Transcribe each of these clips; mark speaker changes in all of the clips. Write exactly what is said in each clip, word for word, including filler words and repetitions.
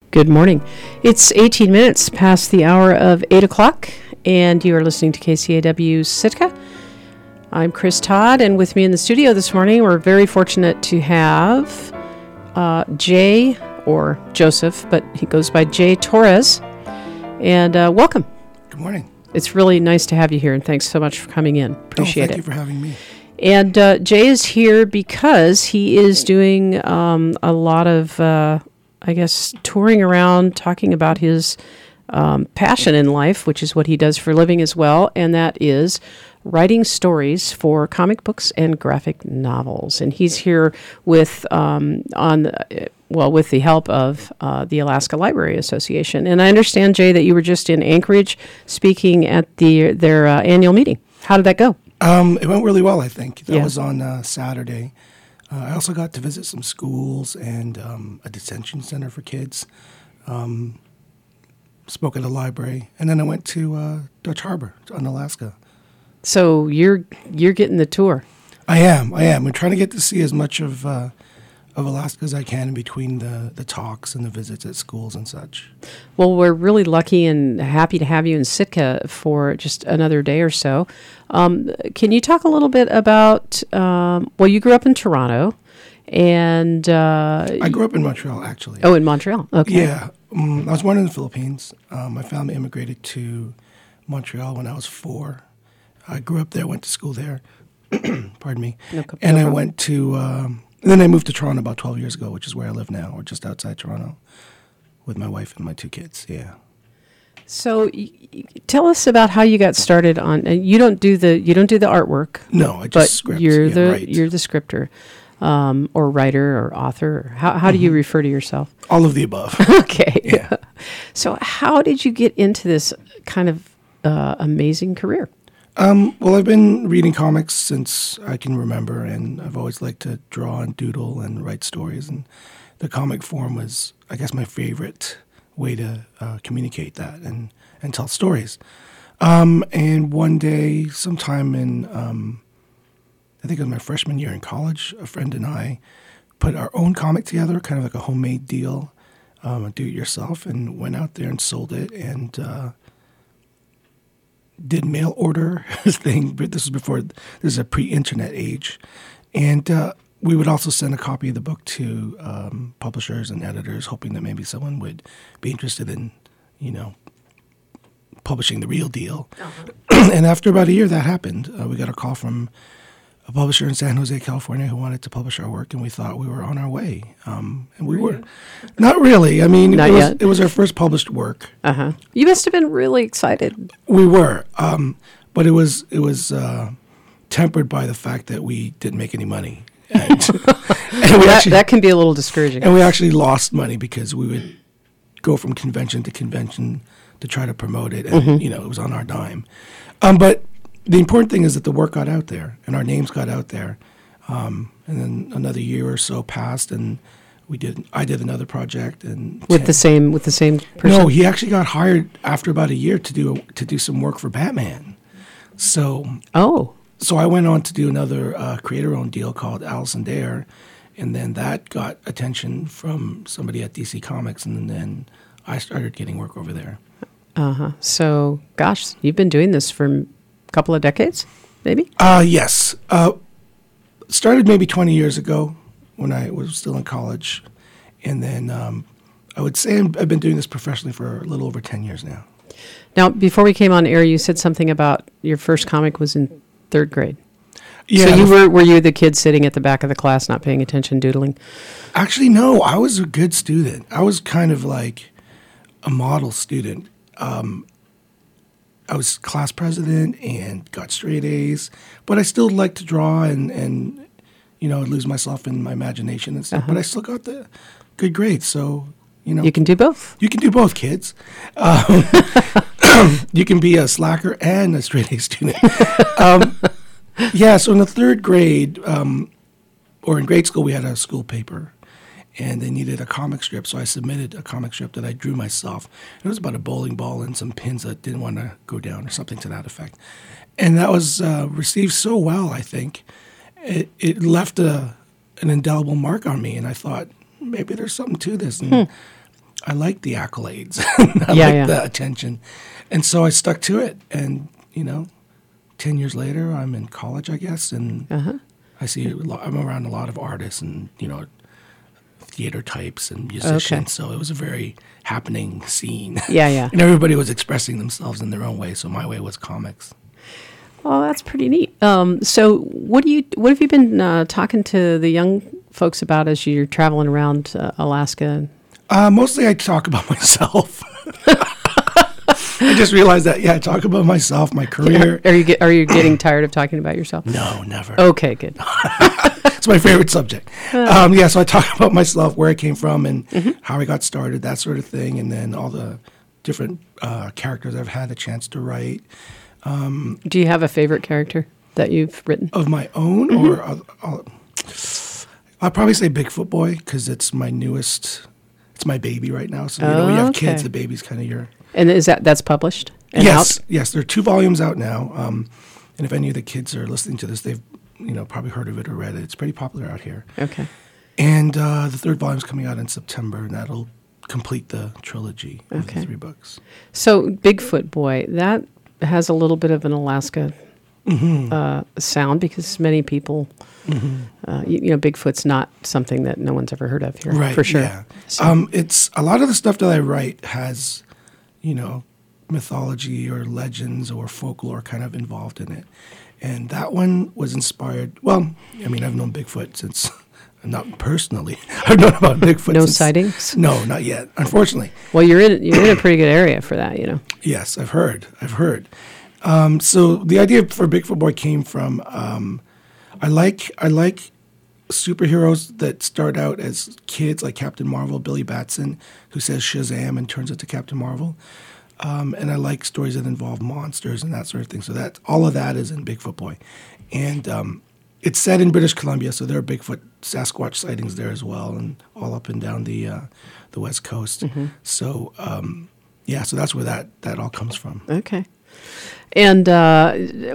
Speaker 1: Good morning. It's eighteen minutes past the hour of eight o'clock, and you are listening to K C A W Sitka. I'm Chris Todd, and with me in the studio this morning, we're very fortunate to have uh, Jay, or Joseph, but he goes by Jay Torres. And uh, welcome.
Speaker 2: Good morning.
Speaker 1: It's really nice to have you here, and thanks so much for coming in. Appreciate
Speaker 2: oh, thank
Speaker 1: it.
Speaker 2: Thank you for having me.
Speaker 1: And uh, Jay is here because he is doing um, a lot of... Uh, I guess, touring around, talking about his um, passion in life, which is what he does for a living as well, and that is writing stories for comic books and graphic novels. And he's here with, um, on, the, well, with the help of uh, the Alaska Library Association. And I understand, Jay, that you were just in Anchorage speaking at the their uh, annual meeting. How did that go?
Speaker 2: Um, it went really well, I think. That
Speaker 1: yeah.
Speaker 2: was on uh, Saturday. Uh, I also got to visit some schools and um, a detention center for kids. Um, spoke at a library, and then I went to uh, Dutch Harbor on Alaska.
Speaker 1: So you're you're getting the tour.
Speaker 2: I am. I am. I'm trying to get to see as much of uh, of Alaska as I can in between the, the talks and the visits at schools and such.
Speaker 1: Well, we're really lucky and happy to have you in Sitka for just another day or so. Um, can you talk a little bit about, um, well, you grew up in Toronto, and... Uh,
Speaker 2: I grew up in Montreal, actually.
Speaker 1: Oh, in Montreal. Okay.
Speaker 2: Yeah. Um, I was born in the Philippines. Um, my family immigrated to Montreal when I was four. I grew up there, went to school there. Pardon me.
Speaker 1: No,
Speaker 2: and
Speaker 1: no
Speaker 2: I
Speaker 1: problem.
Speaker 2: went to... Um, and then I moved to Toronto about twelve years ago, which is where I live now, or just outside Toronto, with my wife and my two kids. Yeah.
Speaker 1: So, y- y- tell us about how you got started on. And you don't do the you don't do the artwork.
Speaker 2: No, I just
Speaker 1: but
Speaker 2: script.
Speaker 1: you're
Speaker 2: yeah,
Speaker 1: the
Speaker 2: write.
Speaker 1: you're the scripter, um, or writer, or author. Or how how mm-hmm. do you refer to yourself?
Speaker 2: All of the above.
Speaker 1: Okay.
Speaker 2: Yeah.
Speaker 1: So, how did you get into this kind of uh, amazing career?
Speaker 2: Um, well, I've been reading comics since I can remember, and I've always liked to draw and doodle and write stories. And the comic form was, I guess, my favorite way to uh, communicate that and, and tell stories. Um, and one day, sometime in, um, I think it was my freshman year in college, a friend and I put our own comic together, kind of like a homemade deal, um, do it yourself, and went out there and sold it. And uh, did mail order thing, but this was before, this is a pre-internet age. And uh, we would also send a copy of the book to um, publishers and editors, hoping that maybe someone would be interested in, you know, publishing the real deal. Uh-huh. And after about a year that happened, uh, we got a call from a publisher in San Jose, California, who wanted to publish our work, and we thought we were on our way. Um, and we were. Not really. I mean,
Speaker 1: Not
Speaker 2: it, was,
Speaker 1: yet.
Speaker 2: it was our first published work.
Speaker 1: Uh-huh. You must have been really excited.
Speaker 2: We were, um, but it was it was uh, tempered by the fact that we didn't make any money. And, and we
Speaker 1: that,
Speaker 2: actually,
Speaker 1: that can be a little discouraging.
Speaker 2: And we actually lost money because we would go from convention to convention to try to promote it, and mm-hmm. you know, it was on our dime. Um, but the important thing is that the work got out there, and our names got out there. Um, and then another year or so passed, and we did. I did another project, and
Speaker 1: with the same with the same person.
Speaker 2: No, he actually got hired after about a year to do a, to do some work for Batman. So
Speaker 1: oh,
Speaker 2: so I went on to do another uh, creator-owned deal called Allison Dare, and then that got attention from somebody at D C Comics, and then I started getting work over there.
Speaker 1: Uh huh. So, gosh, you've been doing this for a couple of decades, maybe?
Speaker 2: Uh, yes. Uh, started maybe twenty years ago when I was still in college. And then um, I would say I've been doing this professionally for a little over ten years now.
Speaker 1: Now, before we came on air, you said something about your first comic was in third grade.
Speaker 2: Yeah.
Speaker 1: So you were were you the kid sitting at the back of the class not paying attention, doodling?
Speaker 2: Actually, no. I was a good student. I was kind of like a model student. Um, I was class president and got straight A's, but I still liked to draw and, and you know, lose myself in my imagination and stuff. Uh-huh. But I still got the good grades, so, you know.
Speaker 1: You can do both.
Speaker 2: You can do both, kids. Um, you can be a slacker and a straight A student. um, yeah, so in the third grade, um, or in grade school, we had a school paper. And they needed a comic strip, so I submitted a comic strip that I drew myself. It was about a bowling ball and some pins that didn't want to go down or something to that effect. And that was uh, received so well, I think. It, it left a, an indelible mark on me, and I thought, maybe there's something to this. And
Speaker 1: hmm.
Speaker 2: I liked the accolades. I
Speaker 1: Yeah,
Speaker 2: liked
Speaker 1: yeah.
Speaker 2: the attention. And so I stuck to it. And, you know, ten years later, I'm in college, I guess, and
Speaker 1: Uh-huh.
Speaker 2: I see, a lot, I'm around a lot of artists and, you know, theater types and musicians.
Speaker 1: Okay.
Speaker 2: So it was a very happening scene.
Speaker 1: Yeah, yeah.
Speaker 2: And everybody was expressing themselves in their own way. So my way was comics.
Speaker 1: Oh, that's pretty neat. Um, so, what do you? What have you been uh, talking to the young folks about as you're traveling around uh, Alaska?
Speaker 2: Uh, mostly I talk about myself. I just realized that, yeah, I talk about myself, my career.
Speaker 1: Are you get, Are you getting tired of talking about yourself?
Speaker 2: No, never.
Speaker 1: Okay, good.
Speaker 2: It's my favorite subject. Um, yeah, so I talk about myself, where I came from, and mm-hmm. how I got started, that sort of thing, and then all the different uh, characters I've had a chance to write. Um,
Speaker 1: Do you have a favorite character that you've written?
Speaker 2: Of my own, mm-hmm. or uh, I'll, I'll probably say Bigfoot Boy, because it's my newest, it's my baby right now. So, you know, when you have
Speaker 1: Okay.
Speaker 2: kids, the baby's kind of your...
Speaker 1: And is that that's published? And
Speaker 2: Yes,
Speaker 1: out?
Speaker 2: yes. There are two volumes out now. Um, and if any of the kids are listening to this, they've, you know, probably heard of it or read it. It's pretty popular out here.
Speaker 1: Okay.
Speaker 2: And uh, the third volume's coming out in September, and that'll complete the trilogy of
Speaker 1: Okay.
Speaker 2: the three books.
Speaker 1: So, Bigfoot Boy, that has a little bit of an Alaska
Speaker 2: Mm-hmm.
Speaker 1: uh, sound because many people,
Speaker 2: Mm-hmm.
Speaker 1: uh, you, you know, Bigfoot's not something that no one's ever heard of here,
Speaker 2: Right,
Speaker 1: for sure.
Speaker 2: yeah.
Speaker 1: So-
Speaker 2: Um, it's a lot of the stuff that I write has, you know, mythology or legends or folklore kind of involved in it. And that one was inspired, well, I mean, I've known Bigfoot since, not personally, I've known about Bigfoot
Speaker 1: No
Speaker 2: since...
Speaker 1: sightings?
Speaker 2: No, not yet, unfortunately.
Speaker 1: Well, you're in you're in a pretty good area for that, you know.
Speaker 2: Yes, I've heard. I've heard. Um, so the idea for Bigfoot Boy came from um, I like I like superheroes that start out as kids, like Captain Marvel, Billy Batson, who says Shazam and turns into Captain Marvel. Um, and I like stories that involve monsters and that sort of thing. So that all of that is in Bigfoot Boy, and um, it's set in British Columbia, so there are Bigfoot Sasquatch sightings there as well, and all up and down the uh, the West Coast.
Speaker 1: Mm-hmm.
Speaker 2: So um, yeah, so that's where that that all comes from.
Speaker 1: Okay. And uh,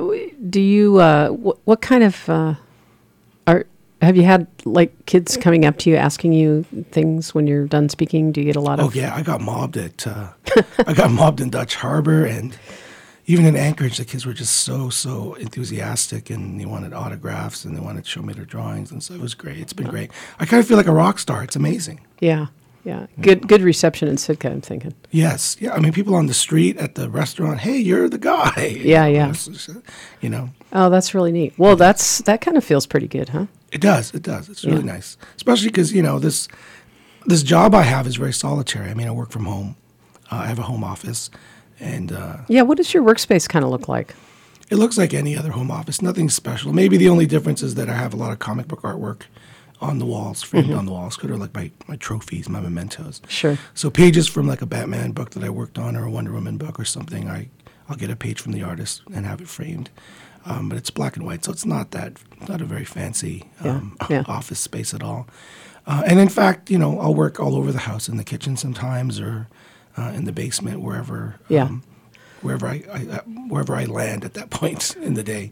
Speaker 1: do you, uh, wh- what kind of, uh, are, have you had like kids coming up to you asking you things when you're done speaking? Do you get a lot of?
Speaker 2: Oh yeah, I got mobbed at uh, I got mobbed in Dutch Harbor, and even in Anchorage, the kids were just so so enthusiastic, and they wanted autographs and they wanted to show me their drawings, and so it was great. It's been great. I kind of feel like a rock star. It's amazing.
Speaker 1: Yeah. Yeah. Good, good reception in Sitka, I'm thinking.
Speaker 2: Yes, yeah. I mean, people on the street, at the restaurant. Hey, you're the guy.
Speaker 1: Yeah, yeah.
Speaker 2: You know,
Speaker 1: Oh, that's really neat. Well, that's, that kind of feels pretty good, huh?
Speaker 2: it does. It does. It's really
Speaker 1: Yeah.
Speaker 2: nice, especially because you know this this job I have is very solitary. I mean, I work from home. Uh, I have a home office, and uh,
Speaker 1: Yeah. What does your workspace kind of look like?
Speaker 2: it looks like any other home office. Nothing special. Maybe the only difference is that I have a lot of comic book artwork on the walls, framed
Speaker 1: Mm-hmm.
Speaker 2: on the walls, kind of like my, my trophies, my mementos.
Speaker 1: Sure.
Speaker 2: So pages from like a Batman book that I worked on, or a Wonder Woman book or something, I, I'll get a page from the artist and have it framed. Um, but it's black and white, so it's not that, not a very fancy um,
Speaker 1: Yeah, yeah.
Speaker 2: office space at all. Uh, and in fact, you know, I'll work all over the house, in the kitchen sometimes, or uh, in the basement, wherever,
Speaker 1: Yeah.
Speaker 2: um, wherever I, I uh, wherever I land at that point in the day.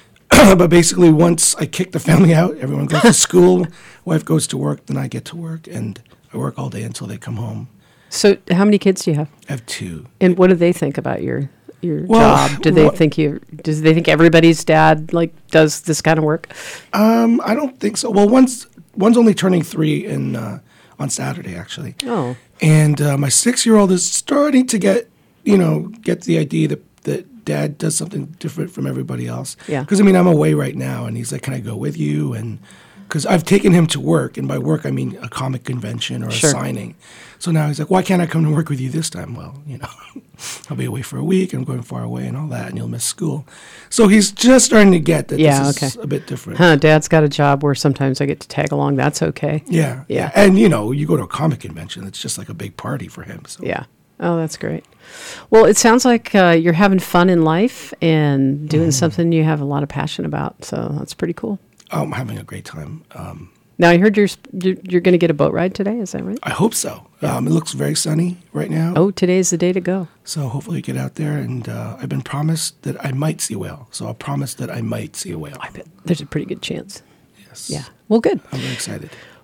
Speaker 2: But basically, once I kick the family out, everyone goes to school, wife goes to work, then I get to work, and I work all day until they come home.
Speaker 1: So how many kids do you have?
Speaker 2: I have two.
Speaker 1: And what do they think about your, your
Speaker 2: Well,
Speaker 1: job? Do they
Speaker 2: what-
Speaker 1: think you, does they think everybody's dad like does this kind of work?
Speaker 2: Um, I don't think so. Well, one's one's only turning three in uh, on Saturday, actually.
Speaker 1: Oh,
Speaker 2: And uh, my six-year-old is starting to get, you know, get the idea that, that dad does something different from everybody else.
Speaker 1: Yeah.
Speaker 2: Because, I mean, I'm away right now, and he's like, can I go with you? And because I've taken him to work, and by work I mean a comic convention or
Speaker 1: Sure.
Speaker 2: a signing. So now he's like, why can't I come to work with you this time? Well, you know, I'll be away for a week, I'm going far away and all that, and you'll miss school. So he's just starting to get that
Speaker 1: Yeah,
Speaker 2: this is
Speaker 1: okay.
Speaker 2: a bit different.
Speaker 1: huh, dad's got a job where sometimes I get to tag along. That's okay.
Speaker 2: Yeah,
Speaker 1: Yeah.
Speaker 2: And, you know, you go to a comic convention, it's just like a big party for him. So.
Speaker 1: Yeah. Oh, that's great. Well, it sounds like uh, you're having fun in life and doing something you have a lot of passion about. So that's pretty cool.
Speaker 2: I'm having a great time. Um,
Speaker 1: Now, I heard you're sp- you're, you're going to get a boat ride today. Is that right?
Speaker 2: I hope so. Um, it looks very sunny right now.
Speaker 1: Oh, today's the day to go.
Speaker 2: So hopefully get out there. And uh, I've been promised that I might see a whale. So I'll promise that I might see a whale.
Speaker 1: I bet there's a pretty good chance.
Speaker 2: Yes.
Speaker 1: Yeah. Well, good.
Speaker 2: I'm very excited.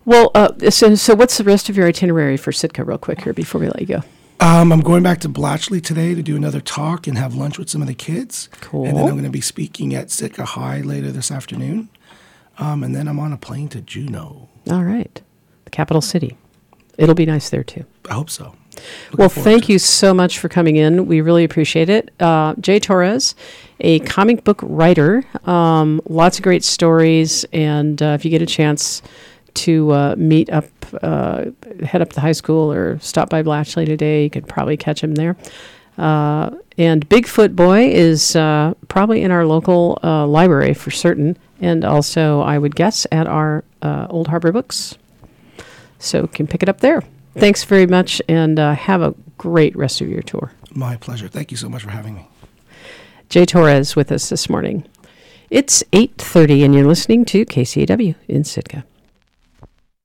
Speaker 1: Well, uh, so, so what's the rest of your itinerary for Sitka real quick here before we let you go?
Speaker 2: Um, I'm going back to Blatchley today to do another talk and have lunch with some of the kids.
Speaker 1: Cool.
Speaker 2: And then I'm going to be speaking at Sitka High later this afternoon. Um, and then I'm on a plane to Juneau.
Speaker 1: All right. The capital city. It'll be nice there, too.
Speaker 2: I hope so. Looking
Speaker 1: Well,
Speaker 2: forward
Speaker 1: thank
Speaker 2: to it.
Speaker 1: you so much for coming in. We really appreciate it. Uh, Jay Torres, a comic book writer, um, lots of great stories. And uh, if you get a chance to uh, meet up, uh, head up to the high school or stop by Blatchley today, you could probably catch him there. Uh, and Bigfoot Boy is uh, probably in our local uh, library for certain, and also, I would guess, at our uh, Old Harbor Books. So you can pick it up there. Thanks very much, and uh, have a great rest of your tour.
Speaker 2: My pleasure. Thank you so much for having me.
Speaker 1: Jay Torres with us this morning. It's eight thirty, and you're listening to K C A W in Sitka.